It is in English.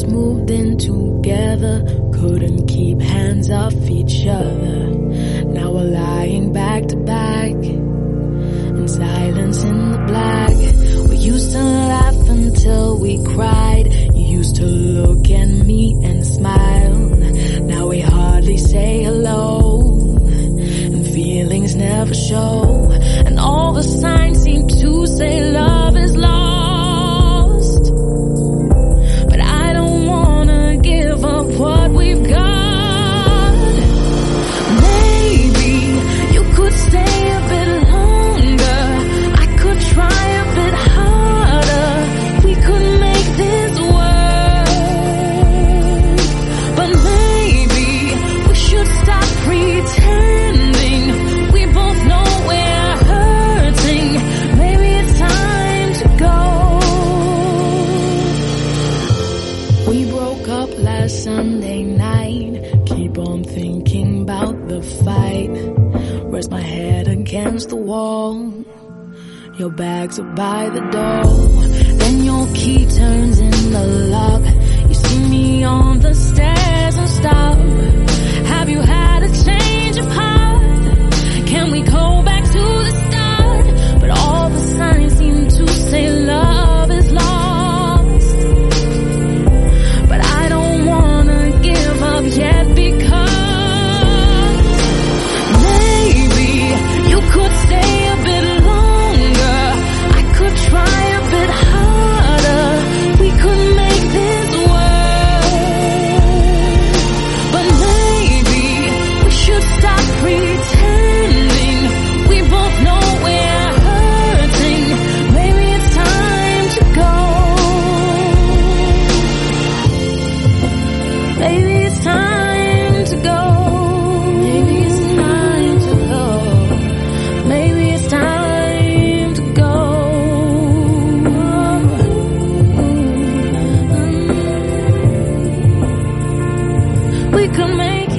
first moved in together, couldn't keep hands off each other. Now we're lying back to back in silence in the black. We used to laugh until we cried. You used to look at me and smile. Now we hardly say hello, and feelings never show. And all the signs seem to say love is lost. But I don't wanna give up what we've got. Maybe you could stay a bit longer. I could try a bit harder. We could make this work. But maybe we should stop pretending. We both know we're hurting. Maybe it's time to go. We broke up last Sunday night. Keep on thinking about the fight. Rest my head against the wall. Your bags are by the door. Then your key turns in the lock. You see me on the stairs and stop. Have you had a change of heart? Can we go back to the start? But all the signs seem to say love is lost. But I don't wanna give up yet, because maybe you could stay a bit longer. I could try a bit harder. We could make this work. But maybe we should stop pretending. We both know we're hurting. Maybe it's time to go. Maybe it's time to go. Maybe it's time to go. Maybe it's time to go. We could make